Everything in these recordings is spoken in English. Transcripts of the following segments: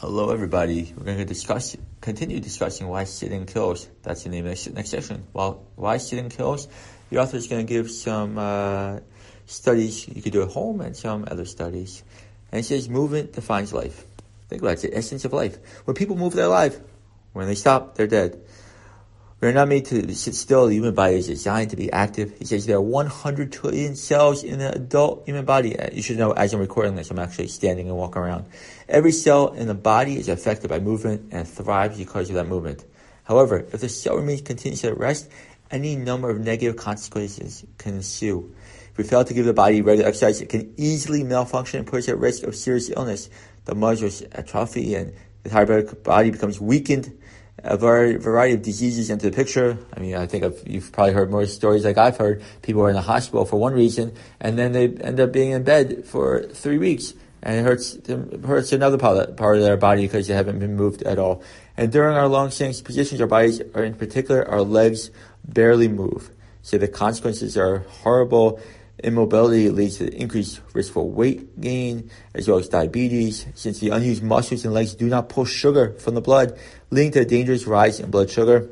Hello, everybody. We're going to continue discussing why sitting kills. That's the name of the next session. Well, why sitting kills? The author is going to give some studies you could do at home and some other studies. And he says movement defines life. Think about it. It's the essence of life. When people move, they're alive. When they stop, they're dead. We're not made to sit still. The human body is designed to be active. He says there are 100 trillion cells in the adult human body. You should know, as I'm recording this, I'm actually standing and walking around. Every cell in the body is affected by movement and thrives because of that movement. However, if the cell remains continuously at rest, any number of negative consequences can ensue. If we fail to give the body regular exercise, it can easily malfunction and put us at risk of serious illness. The muscles atrophy and the entire body becomes weakened. A variety of diseases enter the picture. I mean, I think you've probably heard more stories like I've heard. People are in the hospital for one reason, and then they end up being in bed for 3 weeks, and it hurts another part of their body because they haven't been moved at all. And during our long-standing positions, our bodies, or in particular, our legs, barely move. So the consequences are horrible. Immobility leads to increased risk for weight gain, as well as diabetes, since the unused muscles and legs do not pull sugar from the blood, leading to a dangerous rise in blood sugar.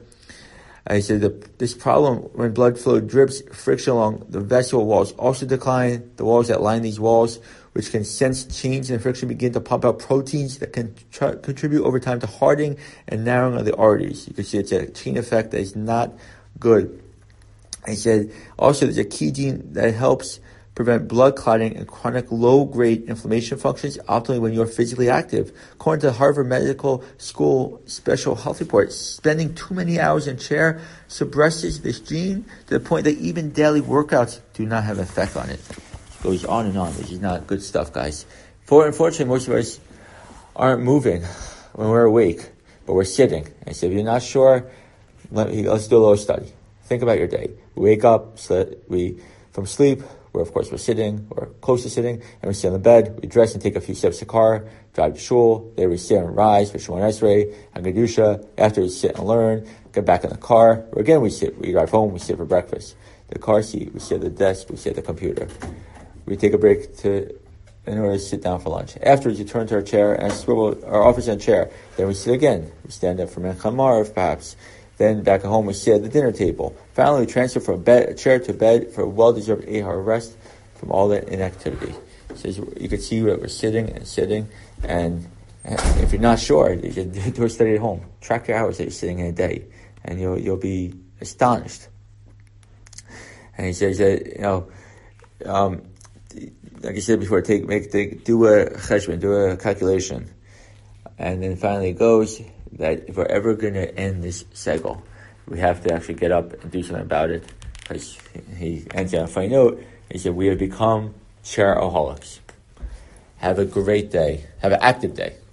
I said this problem, when blood flow drips, friction along the vessel walls also decline. The walls that line these walls, which can sense change in friction, begin to pump out proteins that can contribute over time to hardening and narrowing of the arteries. You can see it's a chain effect that is not good. I said also there's a key gene that helps prevent blood clotting and chronic low-grade inflammation functions optimally when you're physically active. According to the Harvard Medical School Special Health Report, spending too many hours in a chair suppresses this gene to the point that even daily workouts do not have an effect on it. It goes on and on. This is not good stuff, guys. Unfortunately, most of us aren't moving when we're awake, but we're sitting. And so if you're not sure, let's do a little study. Think about your day. We wake up, from sleep, we're sitting, or close to sitting, and we sit on the bed, we dress and take a few steps to the car, drive to shul, there we sit and rise for Shemona Esrei, and Kedusha. After we sit and learn, get back in the car, or again we sit, we drive home, we sit for breakfast. The car seat, we sit at the desk, we sit at the computer. We take a break in order to sit down for lunch. Afterwards, you turn to our chair and swivel our office in a chair. Then we sit again. We stand up for Mincha Ma'ariv, perhaps. Then back at home, we sit at the dinner table. Finally, we transfer from a chair to bed for a well-deserved 8-hour rest from all that inactivity. So you can see that we're sitting, and if you're not sure, you can do a study at home. Track your hours that you're sitting in a day, and you'll be astonished. And he says that, like I said before, do a cheshbon, do a calculation. And then finally it goes that if we're ever going to end this cycle, we have to actually get up and do something about it. Because he ends on a funny note. He said, we have become chair-aholics. Have a great day. Have an active day.